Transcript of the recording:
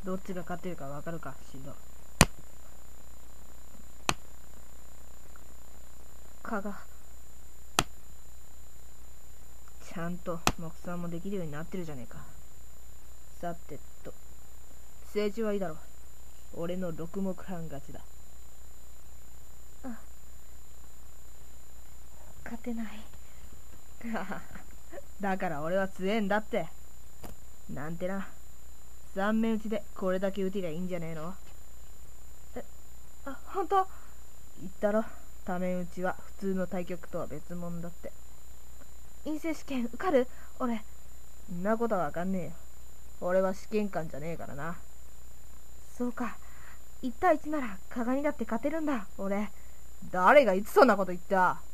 どっちが勝ってるかわかるか、しんど。蚊がちゃんと目算もできるようになってるじゃねえか。さてと、政治はいいだろう。俺の6目半勝ちだ。 勝てない。 だから俺は強えんだって。なんてな。3面打ちでこれだけ打てりゃいいんじゃねえの。 本当？ 言ったろ、多面打ちは普通の対局とは別物だって。 院生試験受かる？俺。 んなことはわかんねえよ。俺は試験官じゃねえからな。 そうか。1対1なら蚊がにだって勝てるんだ、俺。 誰がいつそんなこと言った？